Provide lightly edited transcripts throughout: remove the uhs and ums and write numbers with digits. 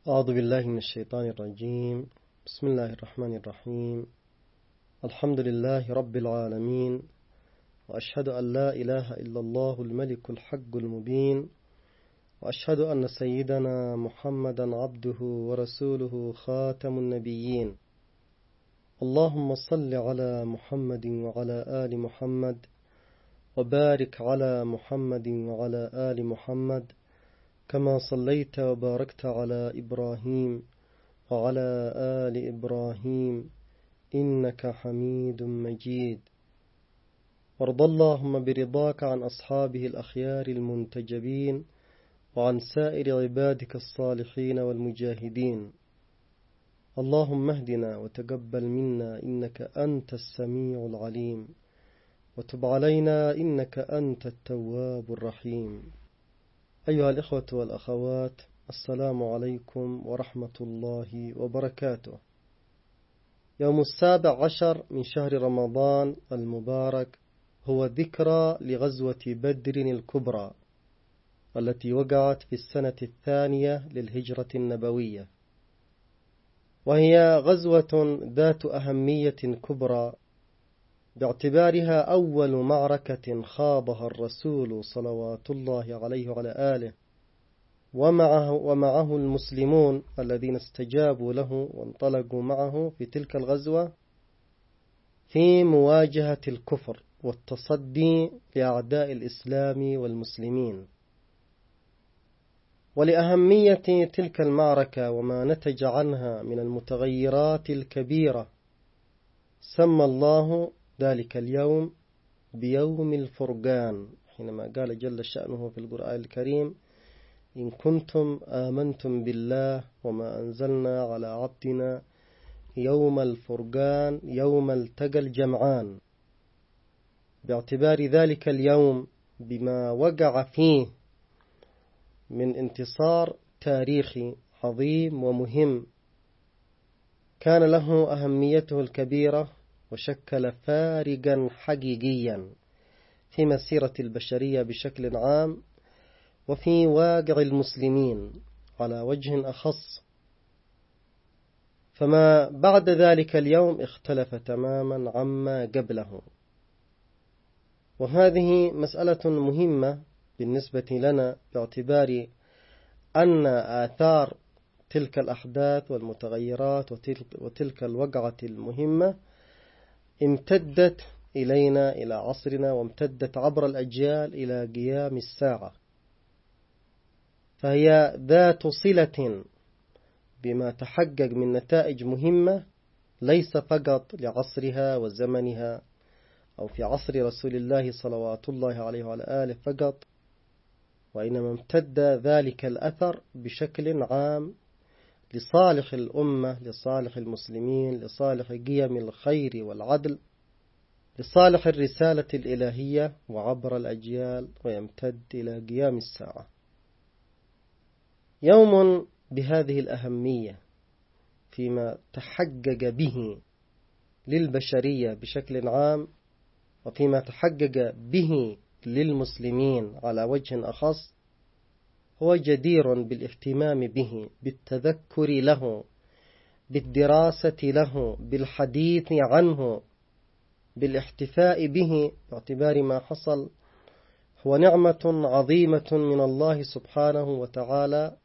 أعوذ بالله من الشيطان الرجيم. بسم الله الرحمن الرحيم. الحمد لله رب العالمين، وأشهد أن لا إله إلا الله الملك الحق المبين، وأشهد أن سيدنا محمدا عبده ورسوله خاتم النبيين. اللهم صل على محمد وعلى آل محمد، وبارك على محمد وعلى آل محمد كما صليت وباركت على إبراهيم وعلى آل إبراهيم إنك حميد مجيد. وارض اللهم برضاك عن أصحابه الأخيار المنتجبين، وعن سائر عبادك الصالحين والمجاهدين. اللهم اهدنا وتقبل منا إنك أنت السميع العليم، وتب علينا إنك أنت التواب الرحيم. أيها الإخوة والأخوات، السلام عليكم ورحمة الله وبركاته. يوم 17 من شهر رمضان المبارك هو ذكرى لغزوة بدر الكبرى التي وقعت في السنة 2 للهجرة النبوية، وهي غزوة ذات أهمية كبرى باعتبارها أول معركة خاضها الرسول صلوات الله عليه وعلى آله ومعه المسلمون الذين استجابوا له وانطلقوا معه في تلك الغزوة في مواجهة الكفر والتصدي لأعداء الإسلام والمسلمين. ولأهمية تلك المعركة وما نتج عنها من المتغيرات الكبيرة سمى الله ذلك اليوم بيوم الفرقان، حينما قال جل شأنه في القرآن الكريم: إن كنتم آمنتم بالله وما أنزلنا على عبدنا يوم الفرقان يوم التقى الجمعان، باعتبار ذلك اليوم بما وقع فيه من انتصار تاريخي عظيم ومهم كان له أهميته الكبيرة، وشكل فارقا حقيقيا في مسيرة البشرية بشكل عام، وفي واقع المسلمين على وجه أخص. فما بعد ذلك اليوم اختلف تماما عما قبله، وهذه مسألة مهمة بالنسبة لنا باعتبار أن آثار تلك الأحداث والمتغيرات وتلك الوقعة المهمة امتدت إلينا إلى عصرنا، وامتدت عبر الأجيال إلى قيام الساعة، فهي ذات صلة بما تحقق من نتائج مهمة ليس فقط لعصرها وزمنها أو في عصر رسول الله صلوات الله عليه وعلى آله فقط، وإنما امتد ذلك الأثر بشكل عام لصالح الأمة، لصالح المسلمين، لصالح قيم الخير والعدل، لصالح الرسالة الإلهية وعبر الأجيال، ويمتد إلى قيام الساعة. يوم بهذه الأهمية فيما تحقق به للبشرية بشكل عام، وفيما تحقق به للمسلمين على وجه أخص، هو جدير بالاهتمام به، بالتذكر له، بالدراسة له، بالحديث عنه، بالاحتفاء به، باعتبار ما حصل هو نعمة عظيمة من الله سبحانه وتعالى،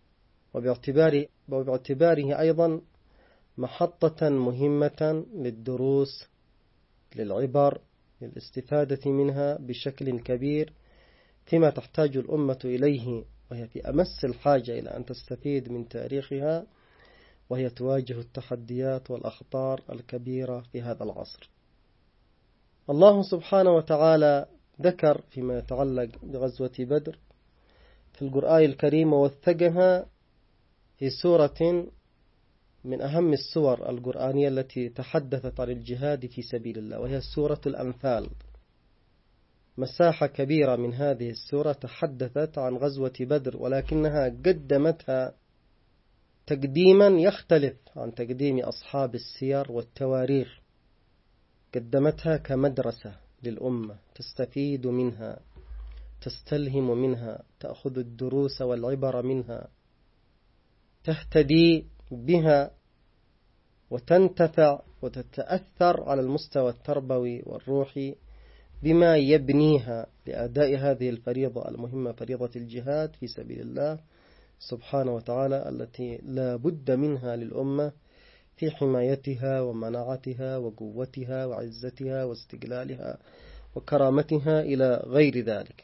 وباعتباره أيضا محطة مهمة للدروس، للعبر، للاستفادة منها بشكل كبير فيما تحتاج الأمة إليه، وهي في أمس الحاجة إلى أن تستفيد من تاريخها، وهي تواجه التحديات والأخطار الكبيرة في هذا العصر. الله سبحانه وتعالى ذكر فيما يتعلق بغزوة بدر في القرآن الكريم، ووثقها في سورة من أهم السور القرآنية التي تحدثت عن الجهاد في سبيل الله، وهي سورة الأنفال. مساحة كبيرة من هذه السورة تحدثت عن غزوة بدر، ولكنها قدمتها تقديما يختلف عن تقديم أصحاب السير والتواريخ. قدمتها كمدرسة للأمة تستفيد منها، تستلهم منها، تأخذ الدروس والعبر منها، تهتدي بها وتنتفع وتتأثر على المستوى التربوي والروحي بما يبنيها لأداء هذه الفريضة المهمة، فريضة الجهاد في سبيل الله سبحانه وتعالى، التي لا بد منها للأمة في حمايتها ومناعتها وقوتها وعزتها واستقلالها وكرامتها إلى غير ذلك.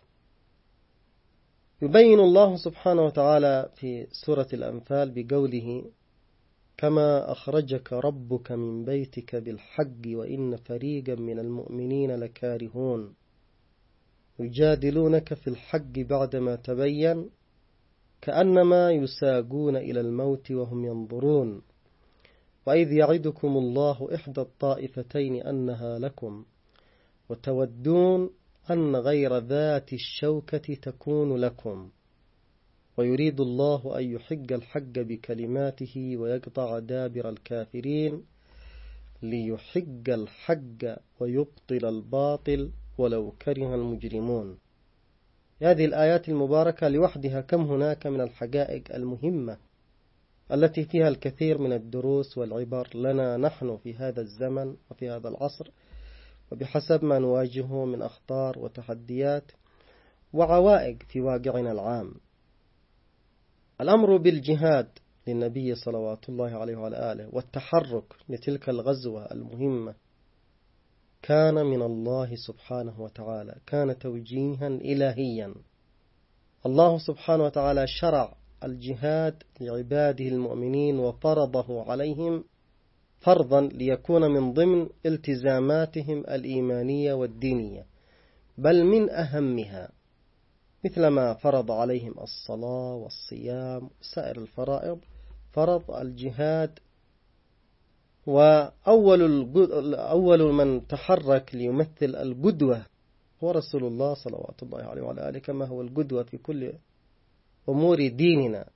يبين الله سبحانه وتعالى في سورة الأنفال بقوله: كما أخرجك ربك من بيتك بالحق وإن فريقا من المؤمنين لكارهون يجادلونك في الحق بعدما تبين كأنما يساقون إلى الموت وهم ينظرون وإذ يعدكم الله إحدى الطائفتين أنها لكم وتودون أن غير ذات الشوكة تكون لكم ويريد الله أن يحق الحق بكلماته ويقطع دابر الكافرين ليحق الحق ويبطل الباطل ولو كره المجرمون. هذه الآيات المباركة لوحدها كم هناك من الحقائق المهمة التي فيها الكثير من الدروس والعبر لنا نحن في هذا الزمن وفي هذا العصر، وبحسب ما نواجهه من أخطار وتحديات وعوائق في واقعنا العام. الأمر بالجهاد للنبي صلوات الله عليه وعلى آله والتحرك لتلك الغزوة المهمة كان من الله سبحانه وتعالى، كان توجيها إلهيا. الله سبحانه وتعالى شرع الجهاد لعباده المؤمنين وفرضه عليهم فرضا ليكون من ضمن التزاماتهم الإيمانية والدينية، بل من أهمها، مثلما فرض عليهم الصلاة والصيام وسائر الفرائض، فرض الجهاد. وأول من تحرك ليمثل القدوة هو رسول الله صلوات الله عليه وعلى آله، كما هو القدوة في كل أمور ديننا،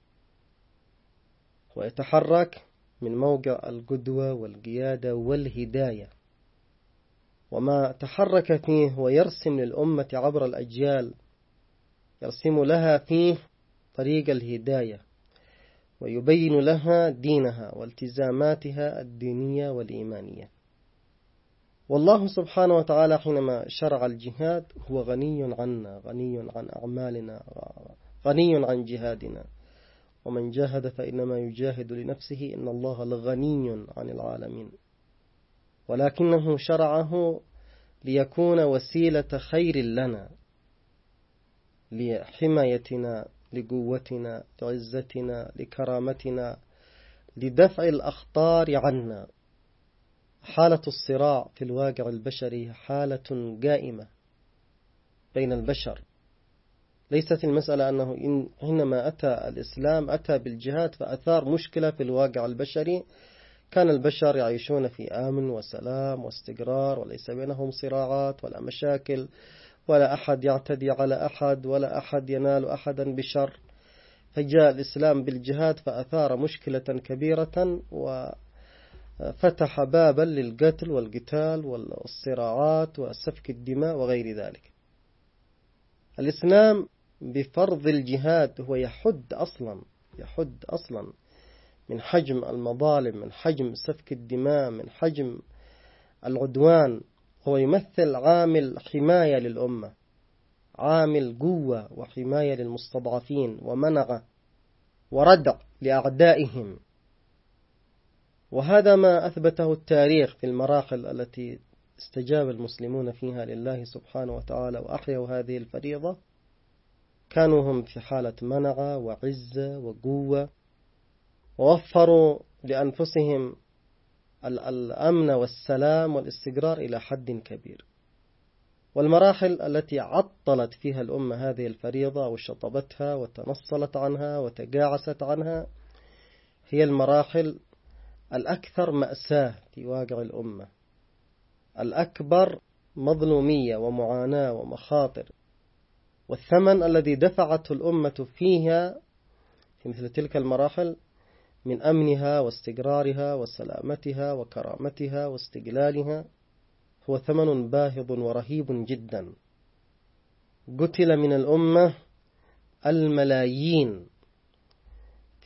ويتحرك من موقع القدوة والقيادة والهداية، وما تحرك فيه ويرسم للأمة عبر الأجيال، يرسم لها فيه طريق الهداية ويبين لها دينها والتزاماتها الدينية والإيمانية. والله سبحانه وتعالى حينما شرع الجهاد هو غني عنا، غني عن أعمالنا، غني عن جهادنا، ومن جاهد فإنما يجاهد لنفسه إن الله لغني عن العالمين، ولكنه شرعه ليكون وسيلة خير لنا، لحمايتنا، لقوتنا، لعزتنا، لكرامتنا، لدفع الأخطار عنا. حالة الصراع في الواقع البشري حالة قائمة بين البشر، ليست المسألة أنه حينما أتى الإسلام أتى بالجهاد فأثار مشكلة في الواقع البشري، كان البشر يعيشون في آمن وسلام واستقرار، وليس بينهم صراعات ولا مشاكل، ولا أحد يعتدي على أحد، ولا أحد ينال أحدا بشر. فجاء الإسلام بالجهاد فأثار مشكلة كبيرة وفتح بابا للقتل والقتال والصراعات وسفك الدماء وغير ذلك. الإسلام بفرض الجهاد هو يحد أصلا من حجم المظالم، من حجم سفك الدماء، من حجم العدوان. هو يمثل عامل حماية للأمة، عامل قوة وحماية للمستضعفين ومنع وردع لأعدائهم. وهذا ما أثبته التاريخ في المراحل التي استجاب المسلمون فيها لله سبحانه وتعالى وأحيوا هذه الفريضة، كانوا هم في حالة منع وعزة وقوة، ووفروا لأنفسهم الأمن والسلام والاستقرار إلى حد كبير. والمراحل التي عطلت فيها الأمة هذه الفريضة وشطبتها وتنصلت عنها وتجاعست عنها هي المراحل الأكثر مأساة في واقع الأمة، الأكبر مظلومية ومعاناة ومخاطر. والثمن الذي دفعته الأمة فيها في مثل تلك المراحل من أمنها واستقرارها وسلامتها وكرامتها واستقلالها هو ثمن باهظ ورهيب جدا. قتل من الأمة الملايين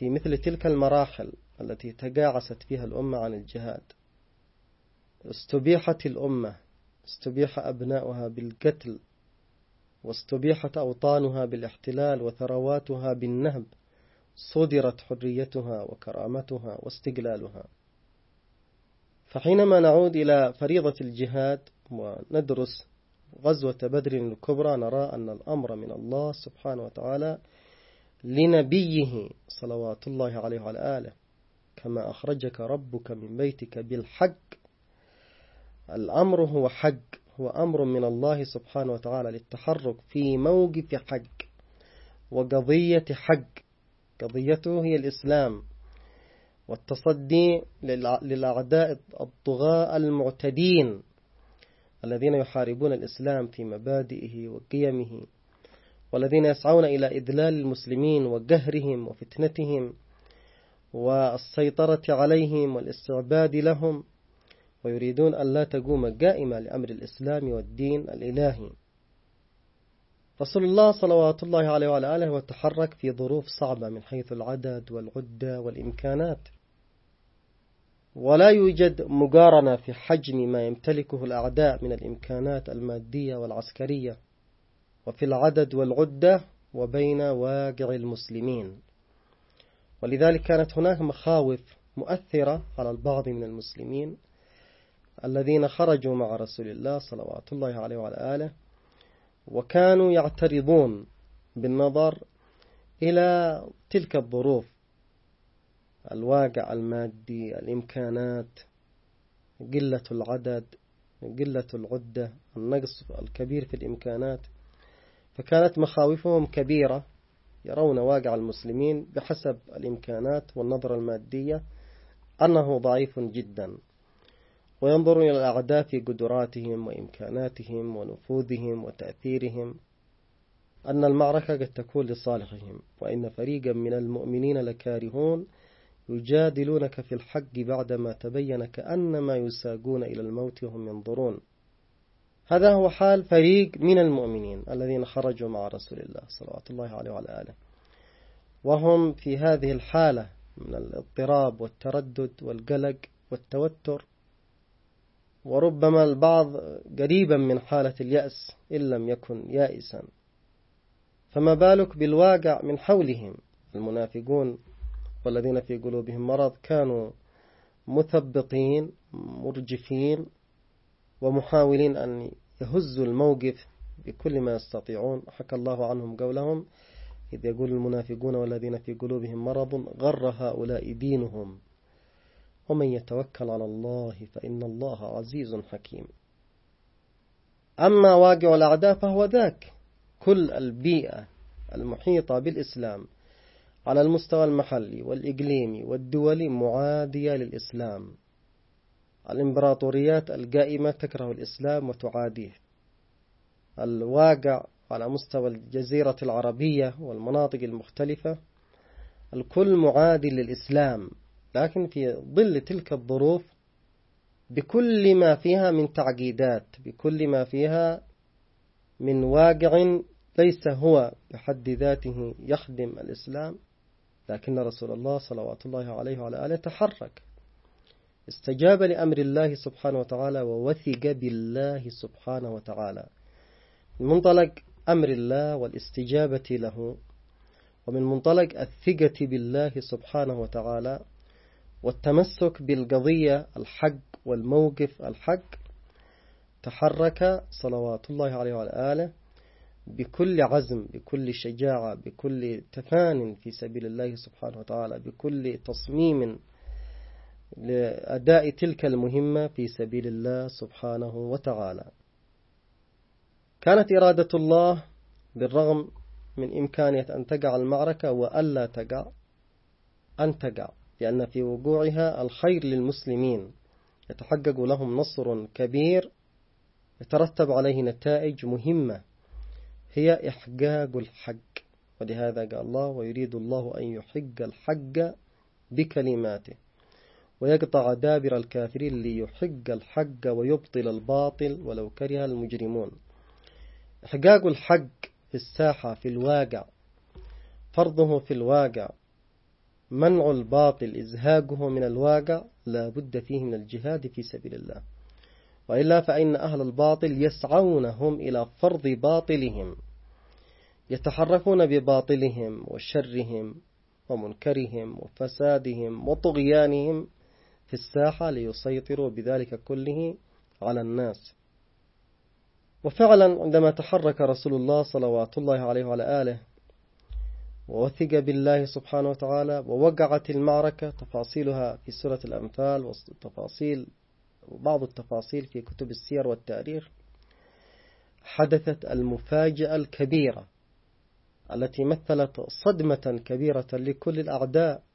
في مثل تلك المراحل التي تجاعست فيها الأمة عن الجهاد، استبيحت الأمة، استبيح أبناؤها بالقتل، واستبيحت أوطانها بالاحتلال، وثرواتها بالنهب، صدرت حريتها وكرامتها واستقلالها. فحينما نعود إلى فريضة الجهاد وندرس غزوة بدر الكبرى، نرى أن الأمر من الله سبحانه وتعالى لنبيه صلوات الله عليه وعلى آله: كما أخرجك ربك من بيتك بالحق. الأمر هو حق، هو أمر من الله سبحانه وتعالى للتحرك في موقف حق وقضية حق. قضيته هي الإسلام والتصدي للأعداء الطغاة المعتدين الذين يحاربون الإسلام في مبادئه وقيمه، والذين يسعون إلى إذلال المسلمين وقهرهم وفتنتهم والسيطرة عليهم والاستعباد لهم، ويريدون أن لا تقوم قائمة لأمر الإسلام والدين الإلهي. رسول الله صلوات الله عليه وعلى آله وتحرك في ظروف صعبة من حيث العدد والعدة والإمكانات، ولا يوجد مقارنة في حجم ما يمتلكه الأعداء من الإمكانات المادية والعسكرية وفي العدد والعدة وبين واقع المسلمين. ولذلك كانت هناك مخاوف مؤثرة على البعض من المسلمين الذين خرجوا مع رسول الله صلوات الله عليه وعلى آله، وكانوا يعترضون بالنظر إلى تلك الظروف: الواقع المادي، الإمكانات، قلة العدد، قلة العدة، النقص الكبير في الإمكانات. فكانت مخاوفهم كبيرة، يرون واقع المسلمين بحسب الإمكانات والنظرة المادية أنه ضعيف جدا، وينظرون إلى الأعداء في قدراتهم وإمكاناتهم ونفوذهم وتأثيرهم، أن المعركة قد تكون لصالحهم، وإن فريقا من المؤمنين لكارهون يجادلونك في الحق بعدما تبين كأنما يساقون إلى الموت وهم ينظرون. هذا هو حال فريق من المؤمنين الذين خرجوا مع رسول الله صلوات الله عليه وعلى آله، وهم في هذه الحالة من الاضطراب والتردد والقلق والتوتر، وربما البعض قريبا من حالة اليأس إن لم يكن يائسا. فما بالك بالواقع من حولهم؟ المنافقون والذين في قلوبهم مرض كانوا مثبطين مرجفين ومحاولين أن يهزوا الموقف بكل ما يستطيعون. حكى الله عنهم قولهم: إذ يقول المنافقون والذين في قلوبهم مرض غر هؤلاء دينهم ومن يتوكل على الله فإن الله عزيز حكيم. أما واقع الأعداء فهو ذاك: كل البيئة المحيطة بالإسلام على المستوى المحلي والإقليمي والدولي معادية للإسلام. الإمبراطوريات القائمة تكره الإسلام وتعاديه. الواقع على مستوى الجزيرة العربية والمناطق المختلفة الكل معادي للإسلام، لكن في ظل تلك الظروف بكل ما فيها من تعقيدات، بكل ما فيها من واقع ليس هو بحد ذاته يخدم الإسلام، لكن رسول الله صلوات الله عليه وعلى آله تحرك، استجاب لأمر الله سبحانه وتعالى ووثق بالله سبحانه وتعالى. من منطلق أمر الله والاستجابة له، ومن منطلق الثقة بالله سبحانه وتعالى والتمسك بالقضية الحق والموقف الحق، تحرك صلوات الله عليه وعلى آله بكل عزم، بكل شجاعة، بكل تفان في سبيل الله سبحانه وتعالى، بكل تصميم لأداء تلك المهمة في سبيل الله سبحانه وتعالى. كانت إرادة الله بالرغم من إمكانية أن تقع المعركة وألا تقع أن تقع، لأن في وقوعها الخير للمسلمين، يتحقق لهم نصر كبير يترتب عليه نتائج مهمة هي إحقاق الحق. ولهذا قال الله: ويريد الله أن يحق الحق بكلماته ويقطع دابر الكافرين ليحق الحق ويبطل الباطل ولو كره المجرمون. إحقاق الحق في الساحة، في الواقع، فرضه في الواقع منع الباطل إزهاقه من الواقع لا بد فيه من الجهاد في سبيل الله، وإلا فإن أهل الباطل يسعون هم إلى فرض باطلهم، يتحركون بباطلهم وشرهم ومنكرهم وفسادهم وطغيانهم في الساحة ليسيطروا بذلك كله على الناس. وفعلا عندما تحرك رسول الله صلوات الله عليه وعلى آله ووثق بالله سبحانه وتعالى ووقعت المعركة، تفاصيلها في سورة الأنفال وبعض التفاصيل في كتب السير والتاريخ، حدثت المفاجأة الكبيرة التي مثلت صدمة كبيرة لكل الأعداء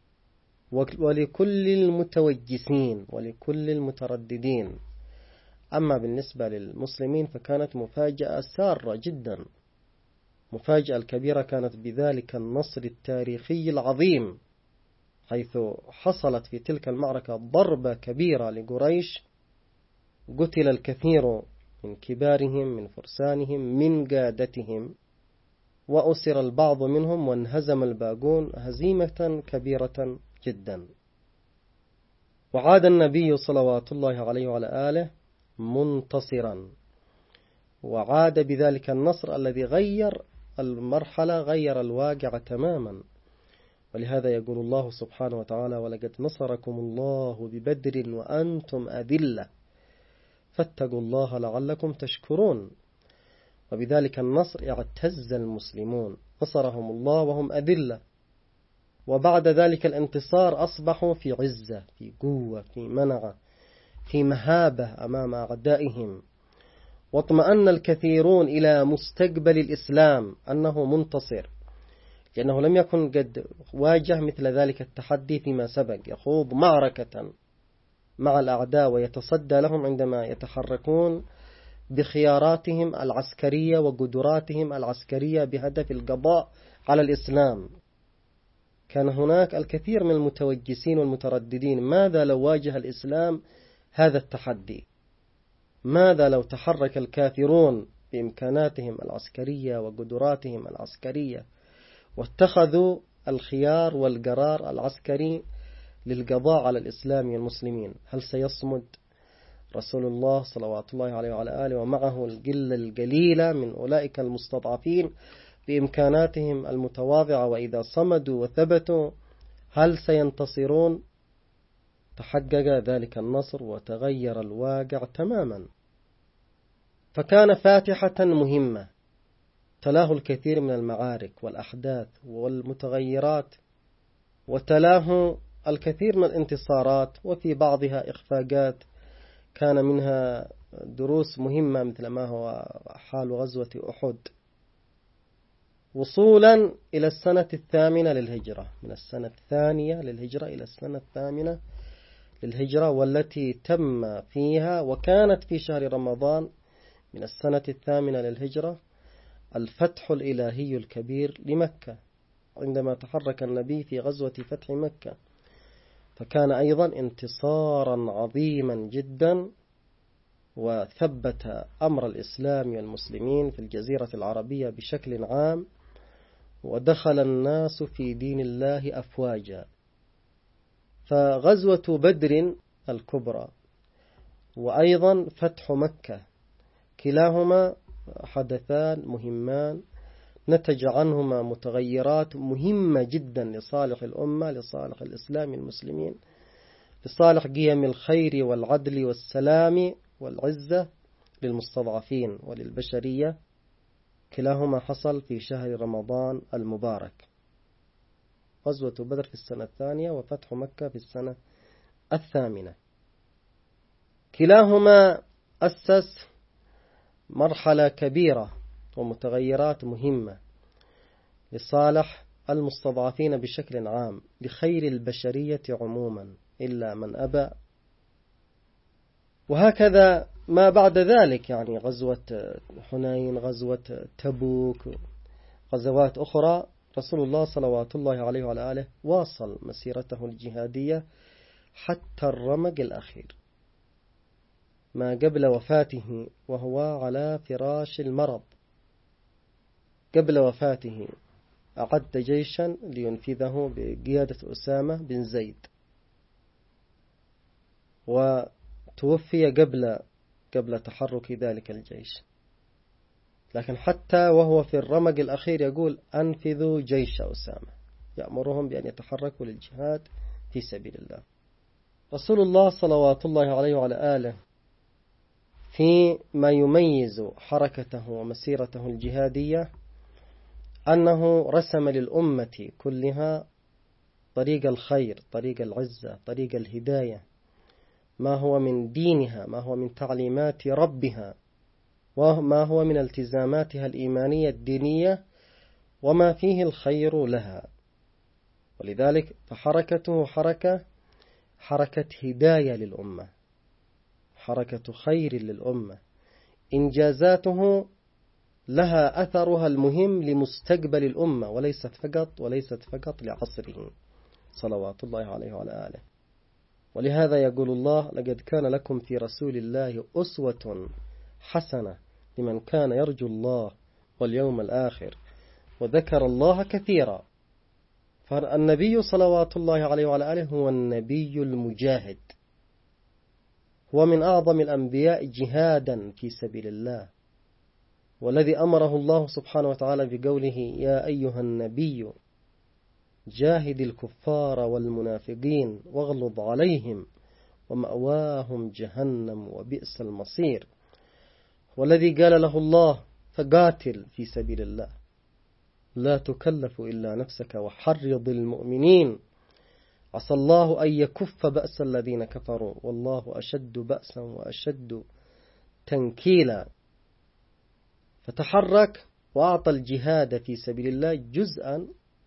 ولكل المتوجسين ولكل المترددين. أما بالنسبة للمسلمين فكانت مفاجأة سارة جدا. مفاجأة الكبيرة كانت بذلك النصر التاريخي العظيم، حيث حصلت في تلك المعركة ضربة كبيرة لقريش، قتل الكثير من كبارهم من فرسانهم من قادتهم، وأسر البعض منهم وانهزم الباقون هزيمة كبيرة جدا. وعاد النبي صلوات الله عليه وعلى آله منتصرا، وعاد بذلك النصر الذي غير المرحلة، غير الواقع تماما. ولهذا يقول الله سبحانه وتعالى: ولقد نصركم الله ببدر وأنتم أذلة فاتقوا الله لعلكم تشكرون. وبذلك النصر اعتز المسلمون، نصرهم الله وهم أذلة، وبعد ذلك الانتصار أصبحوا في عزة، في قوة، في منعة، في مهابة أمام أعدائهم. واطمأن الكثيرون إلى مستقبل الإسلام أنه منتصر، لأنه لم يكن قد واجه مثل ذلك التحدي فيما سبق، يخوض معركة مع الأعداء ويتصدى لهم عندما يتحركون بخياراتهم العسكرية وقدراتهم العسكرية بهدف القضاء على الإسلام. كان هناك الكثير من المتوجسين والمترددين: ماذا لو واجه الإسلام هذا التحدي؟ ماذا لو تحرك الكافرون بإمكاناتهم العسكرية وقدراتهم العسكرية واتخذوا الخيار والقرار العسكري للقضاء على الإسلام والمسلمين؟ هل سيصمد رسول الله صلوات الله عليه وعلى آله ومعه القلة القليلة من أولئك المستضعفين بإمكاناتهم المتواضعة؟ وإذا صمدوا وثبتوا هل سينتصرون؟ تحقق ذلك النصر وتغير الواقع تماما. فكان فاتحة مهمة تلاه الكثير من المعارك والأحداث والمتغيرات، وتلاه الكثير من الانتصارات، وفي بعضها إخفاقات كان منها دروس مهمة مثل ما هو حال غزوة أحد، وصولا إلى السنة 8 للهجرة، من السنة 2 للهجرة إلى السنة 8 للهجرة، والتي تم فيها وكانت في شهر رمضان من السنة 8 للهجرة الفتح الإلهي الكبير لمكة، عندما تحرك النبي في غزوة فتح مكة، فكان أيضا انتصارا عظيما جدا، وثبت أمر الإسلام والمسلمين في الجزيرة العربية بشكل عام، ودخل الناس في دين الله أفواجا. فغزوة بدر الكبرى وأيضا فتح مكة كلاهما حدثان مهمان نتج عنهما متغيرات مهمة جدا لصالح الأمة، لصالح الإسلام المسلمين، لصالح قيم الخير والعدل والسلام والعزة للمستضعفين وللبشرية. كلاهما حصل في شهر رمضان المبارك، غزوة بدر في السنة 2 وفتح مكة في السنة 8. كلاهما أسس مرحلة كبيرة ومتغيرات مهمة لصالح المستضعفين بشكل عام، لخير البشرية عموما إلا من أبى. وهكذا ما بعد ذلك، يعني غزوة حنين، غزوة تبوك، غزوات أخرى، رسول الله صلوات الله عليه وعلى آله واصل مسيرته الجهادية حتى الرمق الأخير، ما قبل وفاته وهو على فراش المرض. قبل وفاته أعد جيشا لينفذه بقيادة أسامة بن زيد، وتوفي قبل تحرك ذلك الجيش. لكن حتى وهو في الرمق الأخير يقول أنفذوا جيش أسامة، يأمرهم بأن يتحركوا للجهاد في سبيل الله. رسول الله صلوات الله عليه وعلى آله فيما يميز حركته ومسيرته الجهادية أنه رسم للأمة كلها طريق الخير، طريق العزة، طريق الهداية، ما هو من دينها، ما هو من تعليمات ربها، وما هو من التزاماتها الإيمانية الدينية، وما فيه الخير لها. ولذلك فحركته حركة هداية للأمة، حركة خير للأمة، إنجازاته لها أثرها المهم لمستقبل الأمة، وليست فقط لعصره صلوات الله عليه وعلى آله. ولهذا يقول الله: لقد كان لكم في رسول الله أسوة حسنة لمن كان يرجو الله واليوم الآخر وذكر الله كثيرا. فالنبي صلوات الله عليه وعلى آله هو النبي المجاهد، هو من أعظم الأنبياء جهادا في سبيل الله، والذي أمره الله سبحانه وتعالى بقوله: يا أيها النبي جاهد الكفار والمنافقين واغلظ عليهم ومأواهم جهنم وبئس المصير. والذي قال له الله: فقاتل في سبيل الله لا تكلف إلا نفسك وحرض المؤمنين عسى الله أن يكف بأس الذين كفروا والله أشد بأسا وأشد تنكيلا. فتحرك وأعطى الجهاد في سبيل الله جزءا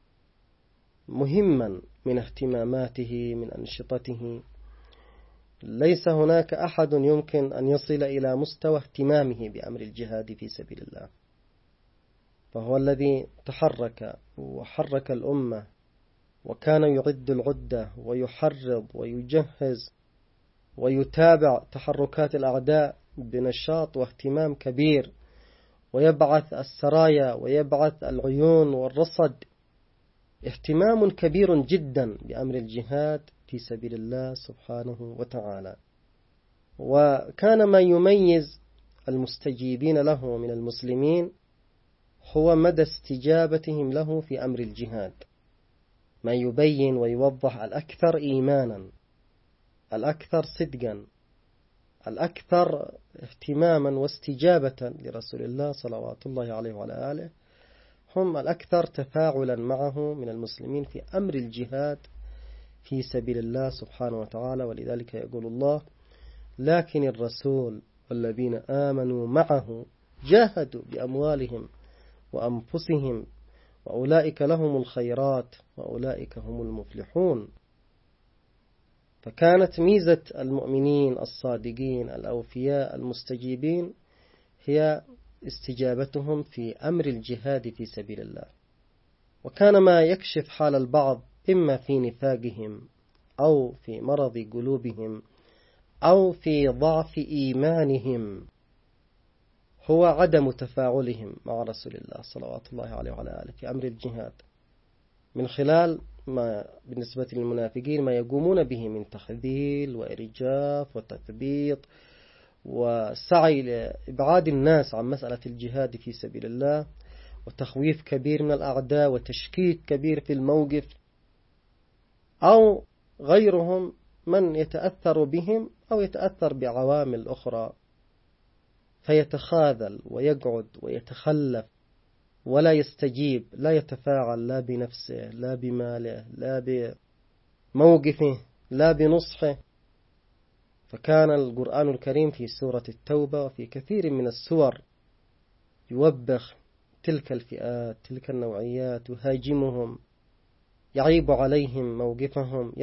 مهما من اهتماماته، من أنشطته. ليس هناك أحد يمكن أن يصل إلى مستوى اهتمامه بأمر الجهاد في سبيل الله، فهو الذي تحرك وحرك الأمة، وكان يعد العدة ويحرض ويجهز ويتابع تحركات الأعداء بنشاط واهتمام كبير، ويبعث السرايا ويبعث العيون والرصد، اهتمام كبير جدا بأمر الجهاد في سبيل الله سبحانه وتعالى. وكان ما يميز المستجيبين له من المسلمين هو مدى استجابتهم له في أمر الجهاد، ما يبين ويوضح الأكثر إيمانا، الأكثر صدقا، الأكثر اهتماما واستجابة لرسول الله صلوات الله عليه وعلى آله، هم الأكثر تفاعلا معه من المسلمين في أمر الجهاد في سبيل الله سبحانه وتعالى. ولذلك يقول الله: لكن الرسول والذين آمنوا معه جاهدوا بأموالهم وأنفسهم وأولئك لهم الخيرات وأولئك هم المفلحون. فكانت ميزة المؤمنين الصادقين الأوفياء المستجيبين هي استجابتهم في أمر الجهاد في سبيل الله. وكان ما يكشف حال البعض إما في نفاقهم أو في مرض قلوبهم أو في ضعف إيمانهم هو عدم تفاعلهم مع رسول الله صلوات الله عليه وعلى آله في أمر الجهاد، من خلال ما بالنسبة للمنافقين ما يقومون به من تخذيل وإرجاف وتثبيط وسعي لإبعاد الناس عن مسألة الجهاد في سبيل الله، وتخويف كبير من الأعداء وتشكيك كبير في الموقف، أو غيرهم من يتأثر بهم أو يتأثر بعوامل أخرى فيتخاذل ويقعد ويتخلف ولا يستجيب، لا يتفاعل لا بنفسه لا بماله لا بموقفه لا بنصحه. فكان القرآن الكريم في سورة التوبة وفي كثير من السور يوبخ تلك الفئات، تلك النوعيات، يهاجمهم، يعيب عليهم موقفهم،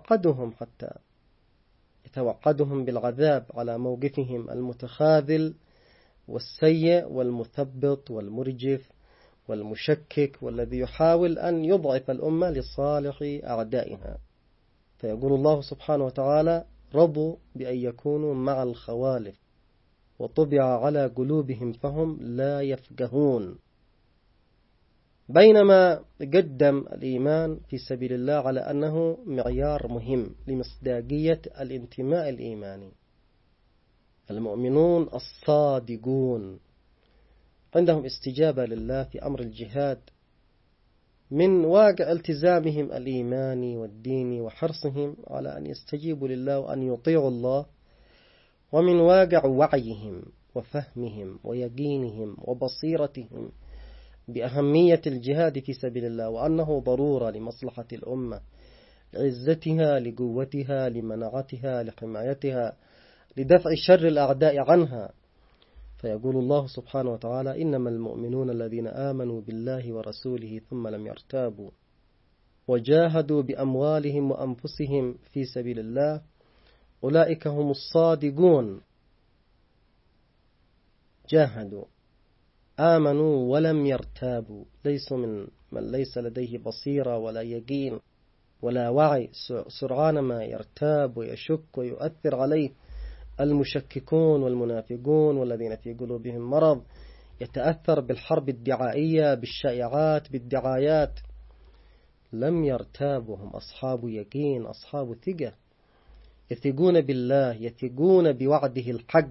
يتوعدهم بالعذاب على موقفهم المتخاذل والسيء والمثبط والمرجف والمشكك، والذي يحاول أن يضعف الأمة لصالح أعدائها. فيقول الله سبحانه وتعالى: رضوا بأن يكونوا مع الخوالف وطبع على قلوبهم فهم لا يفقهون. بينما قدم الإيمان في سبيل الله على أنه معيار مهم لمصداقية الانتماء الإيماني. المؤمنون الصادقون عندهم استجابة لله في أمر الجهاد من واقع التزامهم الإيماني والديني وحرصهم على أن يستجيبوا لله وأن يطيعوا الله، ومن واقع وعيهم وفهمهم ويقينهم وبصيرتهم بأهمية الجهاد في سبيل الله، وأنه ضرورة لمصلحة الأمة، لعزتها، لقوتها، لمناعتها، لحمايتها، لدفع شر الأعداء عنها. فيقول الله سبحانه وتعالى: إنما المؤمنون الذين آمنوا بالله ورسوله ثم لم يرتابوا وجاهدوا بأموالهم وأنفسهم في سبيل الله أولئك هم الصادقون. جاهدوا، آمنوا ولم يرتابوا، ليسوا من ليس لديه بصيرة ولا يقين ولا وعي، سرعان ما يرتاب ويشك ويؤثر عليه المشككون والمنافقون والذين في قلوبهم مرض، يتأثر بالحرب الدعائية، بالشائعات، بالدعايات. لم يرتابوا، هم أصحاب يقين، أصحاب ثقة، يثقون بالله، يثقون بوعده الحق،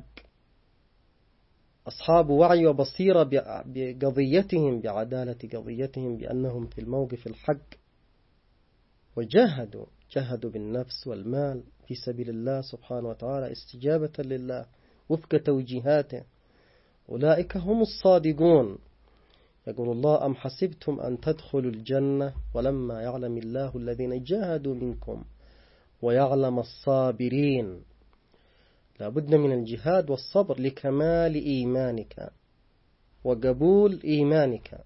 أصحاب وعي وبصيرة بقضيتهم، بعدالة قضيتهم، بأنهم في الموقف الحق. وجاهدوا، جاهدوا بالنفس والمال في سبيل الله سبحانه وتعالى استجابة لله وفق توجيهاته. أولئك هم الصادقون. يقول الله: أم حسبتم أن تدخلوا الجنة ولما يعلم الله الذين جاهدوا منكم ويعلم الصابرين. لا بد من الجهاد والصبر لكمال إيمانك وقبول إيمانك.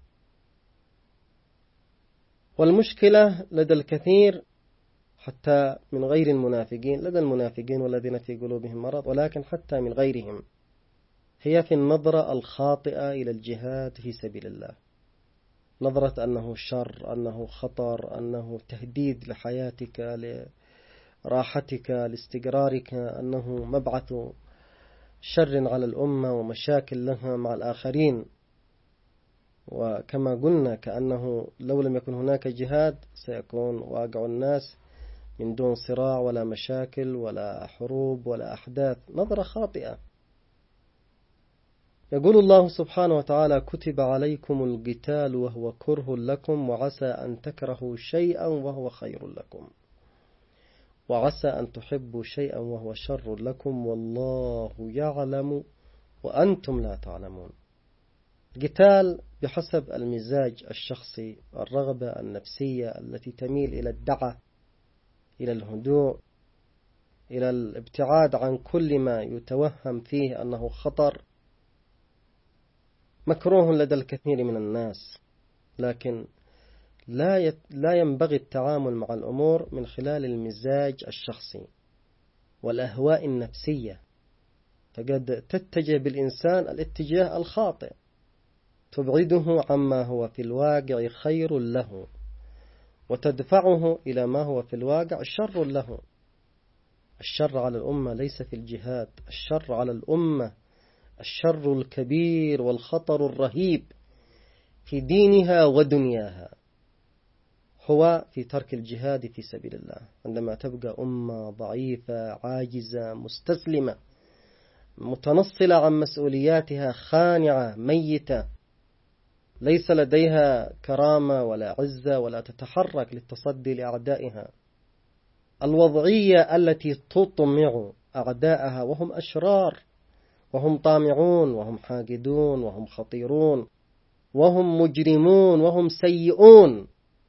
والمشكلة لدى الكثير حتى من غير المنافقين، لدى المنافقين والذين في قلوبهم مرض، ولكن حتى من غيرهم، هي في النظرة الخاطئة إلى الجهاد في سبيل الله. نظرة أنه شر، أنه خطر، أنه تهديد لحياتك، لراحتك، لاستقرارك، أنه مبعث شر على الأمة ومشاكل لها مع الآخرين. وكما قلنا كأنه لو لم يكن هناك جهاد سيكون واقع الناس من دون صراع ولا مشاكل ولا حروب ولا أحداث. نظرة خاطئة. يقول الله سبحانه وتعالى: كتب عليكم القتال وهو كره لكم وعسى أن تكرهوا شيئا وهو خير لكم وعسى أن تحبوا شيئا وهو شر لكم والله يعلم وأنتم لا تعلمون. القتال بحسب المزاج الشخصي، الرغبة النفسية التي تميل إلى الدعة، إلى الهدوء، إلى الابتعاد عن كل ما يتوهم فيه أنه خطر، مكروه لدى الكثير من الناس. لكن لا ينبغي التعامل مع الأمور من خلال المزاج الشخصي والأهواء النفسية، فقد تتجه بالإنسان الاتجاه الخاطئ، تبعده عما هو في الواقع خير له وتدفعه إلى ما هو في الواقع شر له. الشر على الأمة ليس في الجهاد، الشر على الأمة، الشر الكبير والخطر الرهيب في دينها ودنياها هو في ترك الجهاد في سبيل الله. عندما تبقى أمة ضعيفة عاجزة مستسلمة متنصلة عن مسؤولياتها، خانعة ميتة، ليس لديها كرامة ولا عزة ولا تتحرك للتصدي لأعدائها، الوضعية التي تطمع أعداءها وهم أشرار وهم طامعون وهم حاقدون وهم خطيرون وهم مجرمون وهم سيئون،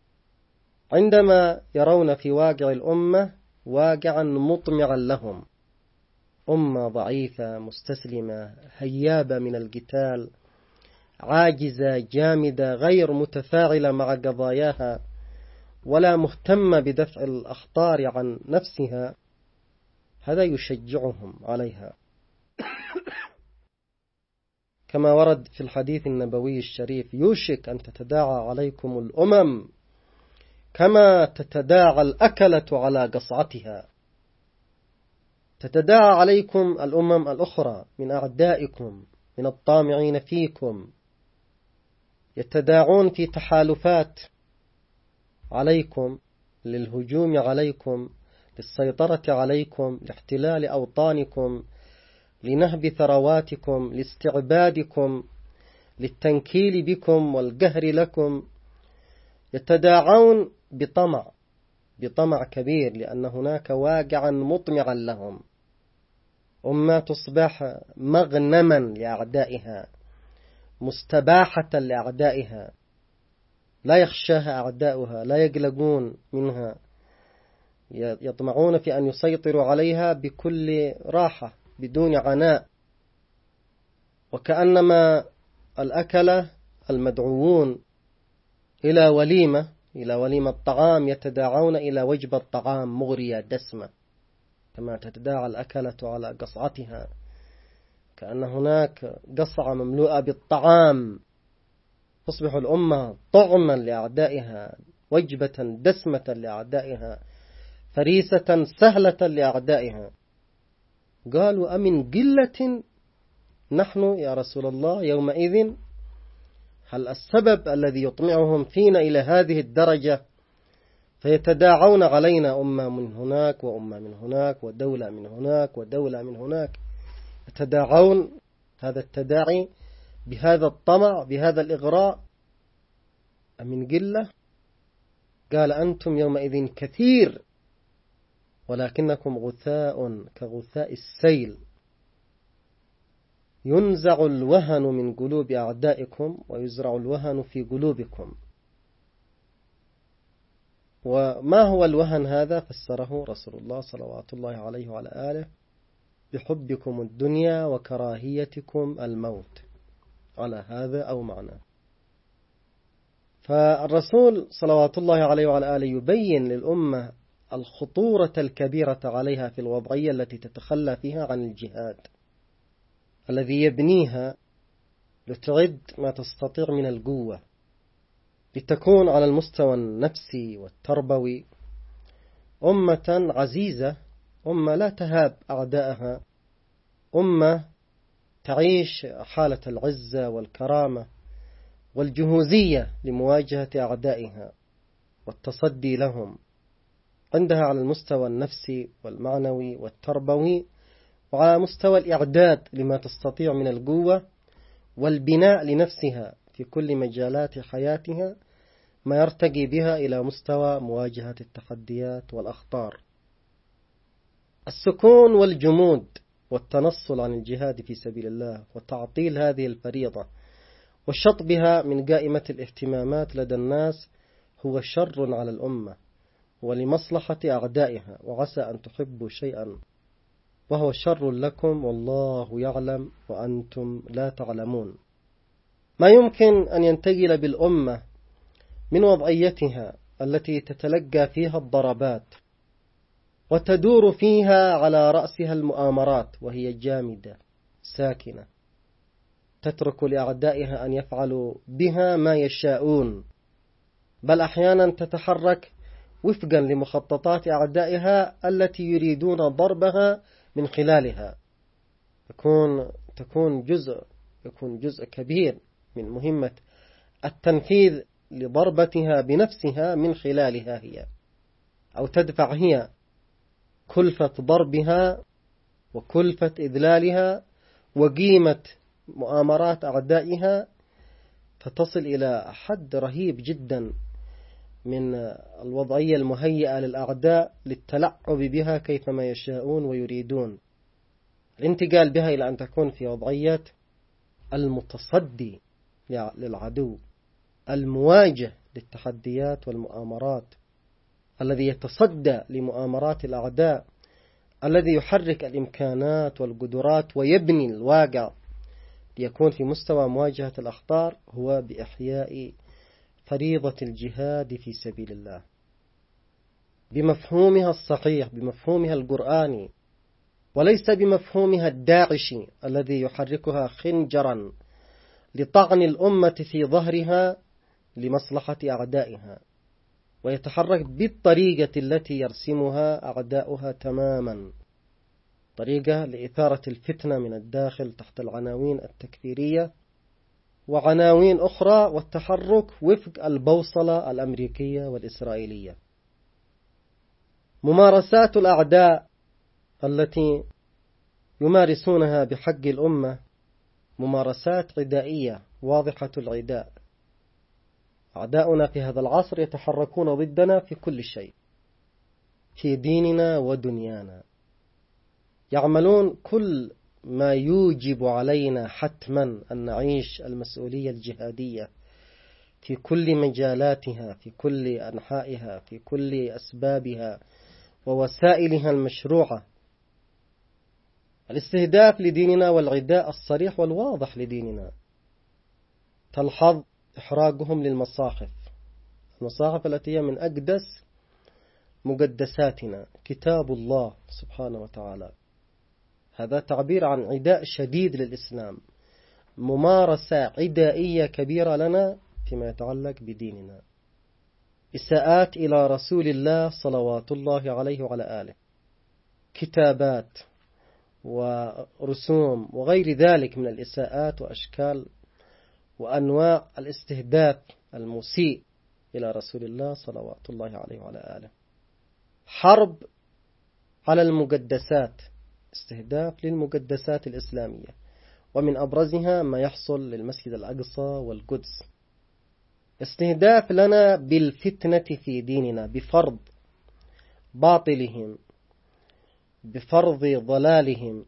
عندما يرون في واقع الأمة واقعا مطمعا لهم، أمة ضعيفة مستسلمة هيابة من القتال، عاجزة جامدة غير متفاعلة مع قضاياها ولا مهتمة بدفع الأخطار عن نفسها، هذا يشجعهم عليها. كما ورد في الحديث النبوي الشريف: يوشك أن تتداعى عليكم الأمم كما تتداعى الأكلة على قصعتها. تتداعى عليكم الأمم الأخرى من أعدائكم، من الطامعين فيكم، يتداعون في تحالفات عليكم للهجوم عليكم، للسيطرة عليكم، لاحتلال أوطانكم، لنهب ثرواتكم، لاستعبادكم، للتنكيل بكم والقهر لكم. يتداعون بطمع كبير، لأن هناك واقعا مطمعا لهم. أمة تصبح مغنما لأعدائها، مستباحة لأعدائها، لا يخشاها أعداؤها، لا يقلقون منها، يطمعون في أن يسيطروا عليها بكل راحة بدون عناء. وكأنما الأكلة المدعوون إلى وليمة طعام يتداعون إلى وجبة طعام مغرية دسمة، كما تتداعى الأكلة على قصعتها، كأن هناك قصعة مملوءة بالطعام. تصبح الأمة طعما لأعدائها، وجبة دسمة لأعدائها، فريسة سهلة لأعدائها. قالوا أمن قلة نحن يا رسول الله يومئذ؟ هل السبب الذي يطمعهم فينا إلى هذه الدرجة؟ فيتداعون علينا أمة من هناك وأمة من هناك ودولة من هناك ودولة من هناك، يتداعون هذا التداعي بهذا الطمع، بهذا الإغراء. أمن قلة؟ قال أنتم يومئذ كثير ولكنكم غثاء كغثاء السيل. ينزع الوهن من قلوب أعدائكم ويزرع الوهن في قلوبكم. وما هو الوهن هذا؟ فسره رسول الله صلوات الله عليه وعلى آله بحبكم الدنيا وكراهيتكم الموت، على هذا أو معنى. فالرسول صلوات الله عليه وعلى آله يبين للأمة الخطورة الكبيرة عليها في الوضعية التي تتخلى فيها عن الجهاد الذي يبنيها لتعد ما تستطيع من القوة، لتكون على المستوى النفسي والتربوي أمة عزيزة، أمة لا تهاب أعداءها، أمة تعيش حالة العزة والكرامة والجهوزية لمواجهة أعدائها والتصدي لهم، عندها على المستوى النفسي والمعنوي والتربوي، وعلى مستوى الإعداد لما تستطيع من القوة والبناء لنفسها في كل مجالات حياتها، ما يرتقي بها إلى مستوى مواجهة التحديات والأخطار. السكون والجمود والتنصل عن الجهاد في سبيل الله وتعطيل هذه الفريضة وشطبها من قائمة الاهتمامات لدى الناس هو شر على الأمة ولمصلحة أعدائها، وعسى أن تحبوا شيئا وهو شر لكم والله يعلم وأنتم لا تعلمون. ما يمكن أن ينتقل بالأمة من وضعيتها التي تتلقى فيها الضربات وتدور فيها على رأسها المؤامرات وهي جامدة ساكنة، تترك لأعدائها أن يفعلوا بها ما يشاءون، بل أحيانا تتحرك وفقا لمخططات أعدائها التي يريدون ضربها من خلالها. يكون جزء كبير من مهمة التنفيذ لضربتها بنفسها من خلالها هي، أو تدفع هي كلفة ضربها وكلفة إذلالها وقيمة مؤامرات أعدائها، فتصل إلى حد رهيب جدا من الوضعية المهيئة للأعداء للتلعب بها كيفما يشاءون ويريدون، الانتقال بها إلى أن تكون في وضعية المتصدي للعدو، المواجه للتحديات والمؤامرات، الذي يتصدى لمؤامرات الأعداء، الذي يحرك الإمكانات والقدرات ويبني الواقع ليكون في مستوى مواجهة الأخطار، هو بإحياء فريضة الجهاد في سبيل الله بمفهومها الصحيح، بمفهومها القرآني، وليس بمفهومها الداعشي الذي يحركها خنجرا لطعن الأمة في ظهرها لمصلحة أعدائها، ويتحرك بالطريقة التي يرسمها أعداؤها تماما، طريقة لإثارة الفتنة من الداخل تحت العناوين التكفيرية وعناوين أخرى، والتحرك وفق البوصلة الأمريكية والإسرائيلية. ممارسات الأعداء التي يمارسونها بحق الأمة ممارسات عدائية واضحة العداء. أعداؤنا في هذا العصر يتحركون ضدنا في كل شيء، في ديننا ودنيانا، يعملون كل ما يوجب علينا حتما أن نعيش المسؤولية الجهادية في كل مجالاتها، في كل أنحائها، في كل أسبابها ووسائلها المشروعة. الاستهداف لديننا والعداء الصريح والواضح لديننا. تلحظ إحراجهم للمصاحف، المصاحف التي هي من أقدس مقدساتنا، كتاب الله سبحانه وتعالى. هذا تعبير عن عداء شديد للإسلام، ممارسة عدائية كبيرة لنا فيما يتعلق بديننا. إساءات إلى رسول الله صلوات الله عليه وعلى آله، كتابات ورسوم وغير ذلك من الإساءات وأشكال وأنواع الاستهداف المسيء إلى رسول الله صلوات الله عليه وعلى آله. حرب على المقدسات، استهداف للمقدسات الإسلامية، ومن أبرزها ما يحصل للمسجد الأقصى والقدس. استهداف لنا بالفتنة في ديننا، بفرض باطلهم، بفرض ضلالهم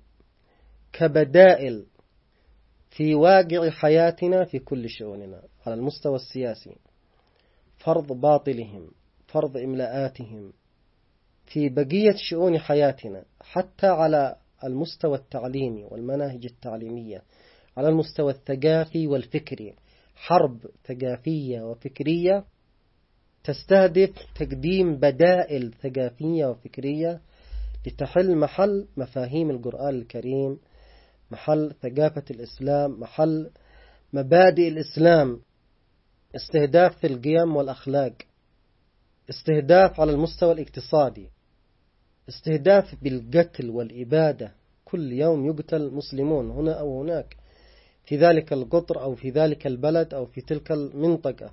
كبدائل في واقع حياتنا في كل شؤوننا على المستوى السياسي، فرض باطلهم، فرض إملاءاتهم في بقية شؤون حياتنا، حتى على المستوى التعليمي والمناهج التعليمية، على المستوى الثقافي والفكري. حرب ثقافية وفكرية تستهدف تقديم بدائل ثقافية وفكرية لتحل محل مفاهيم القرآن الكريم، محل ثقافة الإسلام، محل مبادئ الإسلام. استهداف في القيم والأخلاق، استهداف على المستوى الاقتصادي، استهداف بالقتل والإبادة. كل يوم يقتل مسلمون هنا أو هناك، في ذلك القطر أو في ذلك البلد أو في تلك المنطقة.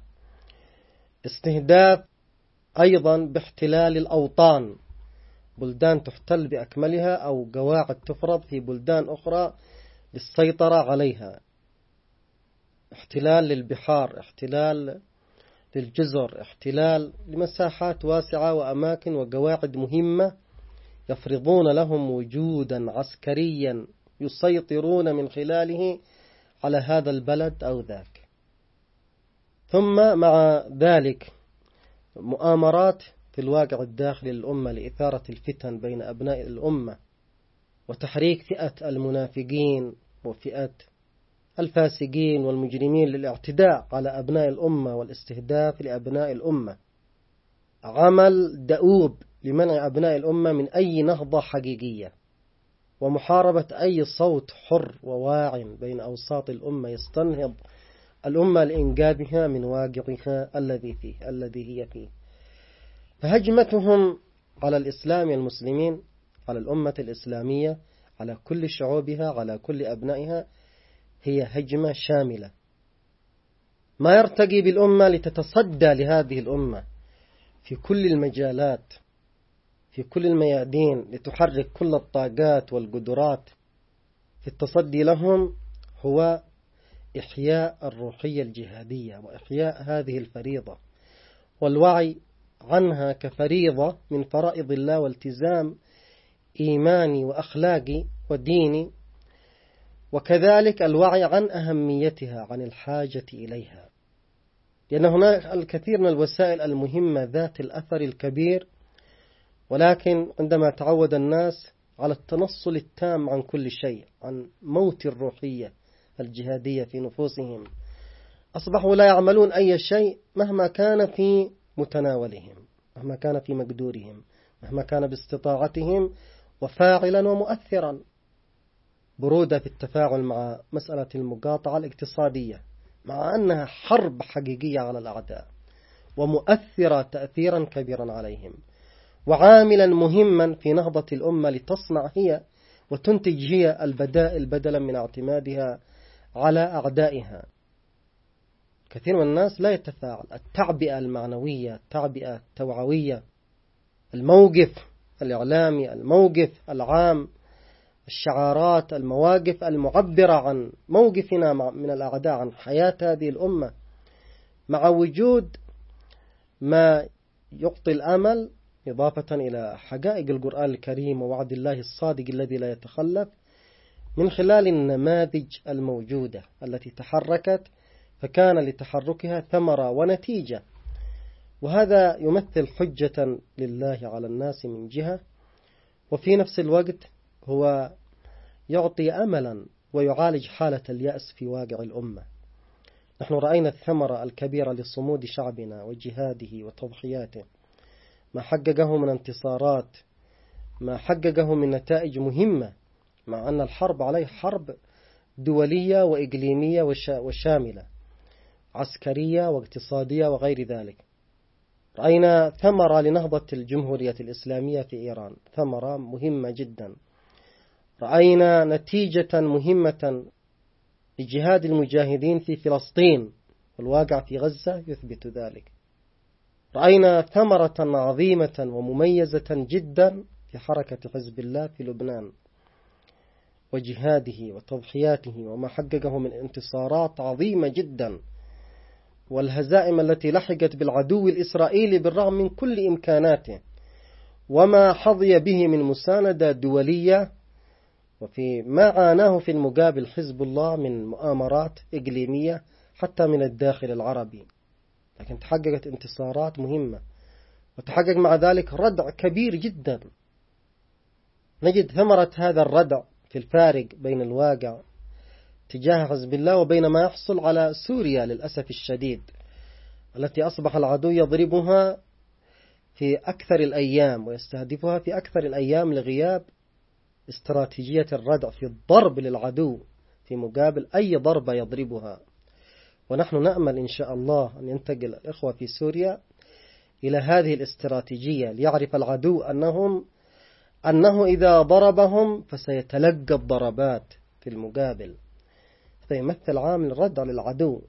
استهداف أيضا باحتلال الأوطان، بلدان تحتل بأكملها أو قواعد تفرض في بلدان أخرى للسيطرة عليها. احتلال للبحار، احتلال للجزر، احتلال لمساحات واسعة وأماكن وقواعد مهمة يفرضون لهم وجودا عسكريا يسيطرون من خلاله على هذا البلد أو ذاك. ثم مع ذلك مؤامرات في الواقع الداخلي للأمة لإثارة الفتن بين أبناء الأمة، وتحريك فئة المنافقين وفئة الفاسقين والمجرمين للاعتداء على أبناء الأمة والاستهداف لأبناء الأمة. عمل دؤوب لمنع أبناء الأمة من أي نهضة حقيقية، ومحاربة أي صوت حر وواع بين أوساط الأمة يستنهض الأمة لإنقاذها من واقعها الذي هي فيه. فهجمتهم على الإسلام والمسلمين، على الأمة الإسلامية، على كل شعوبها، على كل أبنائها، هي هجمة شاملة. ما يرتقي بالأمة لتتصدى لهذه الأمة في كل المجالات، في كل الميادين، لتحرك كل الطاقات والقدرات في التصدي لهم، هو إحياء الروحية الجهادية وإحياء هذه الفريضة والوعي عنها كفريضة من فرائض الله والتزام إيماني وأخلاقي وديني، وكذلك الوعي عن أهميتها، عن الحاجة إليها، لأن هناك الكثير من الوسائل المهمة ذات الأثر الكبير، ولكن عندما تعود الناس على التنصل التام عن كل شيء، عن موت الروحية الجهادية في نفوسهم، أصبحوا لا يعملون أي شيء مهما كان في متناولهم، مهما كان في مقدورهم، مهما كان باستطاعتهم، وفاعلا ومؤثرا. برودة في التفاعل مع مسألة المقاطعة الاقتصادية، مع أنها حرب حقيقية على الأعداء ومؤثرة تأثيرا كبيرا عليهم، وعاملا مهما في نهضة الأمة لتصنع هي وتنتج هي البدائل بدلا من اعتمادها على أعدائها. كثير من الناس لا يتفاعل. التعبئة المعنوية، التعبئة التوعوية، الموقف الإعلامي، الموقف العام، الشعارات، المواقف المعبرة عن موقفنا من الأعداء عن حياة هذه الأمة، مع وجود ما يعطي الأمل إضافة إلى حقائق القرآن الكريم ووعد الله الصادق الذي لا يتخلف، من خلال النماذج الموجودة التي تحركت فكان لتحركها ثمرة ونتيجة. وهذا يمثل حجة لله على الناس من جهة، وفي نفس الوقت هو يعطي أملا ويعالج حالة اليأس في واقع الأمة. نحن رأينا الثمرة الكبيرة لصمود شعبنا وجهاده وتضحياته، ما حققه من انتصارات، ما حققه من نتائج مهمة، مع أن الحرب عليه حرب دولية وإقليمية وشاملة، عسكرية واقتصادية وغير ذلك. رأينا ثمرة لنهضة الجمهورية الإسلامية في إيران، ثمرة مهمة جدا. رأينا نتيجة مهمة لجهاد المجاهدين في فلسطين، والواقع في غزة يثبت ذلك. رأينا ثمرة عظيمة ومميزة جدا في حركة حزب الله في لبنان وجهاده وتضحياته وما حققه من انتصارات عظيمة جدا، والهزائم التي لحقت بالعدو الإسرائيلي بالرغم من كل إمكاناته، وما حظي به من مساندة دولية، وفي ما عاناه في المقابل حزب الله من مؤامرات إقليمية حتى من الداخل العربي. لكن تحققت انتصارات مهمة، وتحقق مع ذلك ردع كبير جدا. نجد ثمرة هذا الردع في الفارق بين الواقع تجاه حزب الله وبين ما يحصل على سوريا للأسف الشديد، التي أصبح العدو يضربها في أكثر الأيام ويستهدفها في أكثر الأيام لغياب استراتيجية الردع في الضرب للعدو في مقابل أي ضربة يضربها. ونحن نأمل إن شاء الله أن ينتقل الإخوة في سوريا إلى هذه الاستراتيجية، ليعرف العدو أنه إذا ضربهم فسيتلقى الضربات في المقابل، فيمثل عامل ردع للعدو.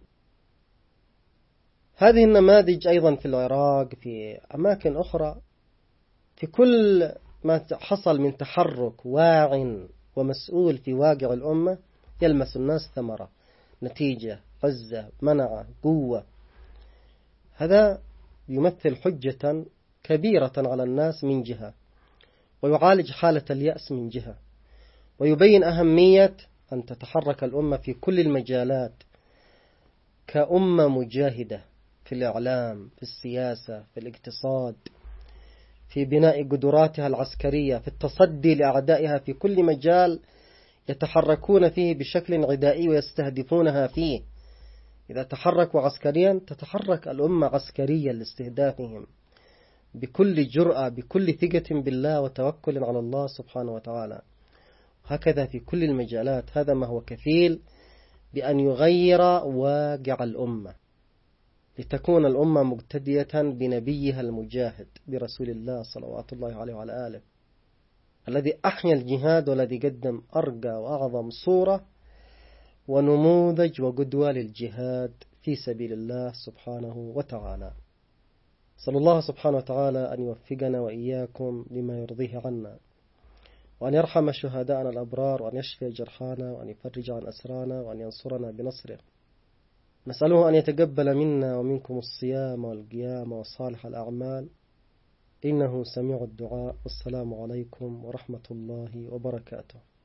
هذه النماذج أيضا في العراق، في أماكن أخرى، في كل ما حصل من تحرك واع ومسؤول في واقع الأمة يلمس الناس ثمرة، نتيجة، عزة، منعة، قوة. هذا يمثل حجة كبيرة على الناس من جهة، ويعالج حالة اليأس من جهة، ويبين أهمية أن تتحرك الأمة في كل المجالات كأمة مجاهدة، في الإعلام، في السياسة، في الاقتصاد، في بناء قدراتها العسكرية، في التصدي لأعدائها في كل مجال يتحركون فيه بشكل عدائي ويستهدفونها فيه. إذا تحركوا عسكريا تتحرك الأمة عسكريا لاستهدافهم بكل جرأة، بكل ثقة بالله وتوكل على الله سبحانه وتعالى. هكذا في كل المجالات. هذا ما هو كفيل بأن يغير واقع الأمة، لتكون الأمة مقتدية بنبيها المجاهد برسول الله صلوات الله عليه وعلى آله، الذي أحيا الجهاد والذي قدم أرقى وأعظم صورة ونموذج وقدوة للجهاد في سبيل الله سبحانه وتعالى. صلى الله سبحانه وتعالى أن يوفقنا وإياكم لما يرضيه عنا، وأن يرحم شهداءنا الأبرار، وأن يشفي جرحانا، وأن يفرج عن أسرانا، وأن ينصرنا بنصره. نسأله أن يتقبل منا ومنكم الصيام والقيام وصالح الأعمال، إنه سميع الدعاء. والسلام عليكم ورحمة الله وبركاته.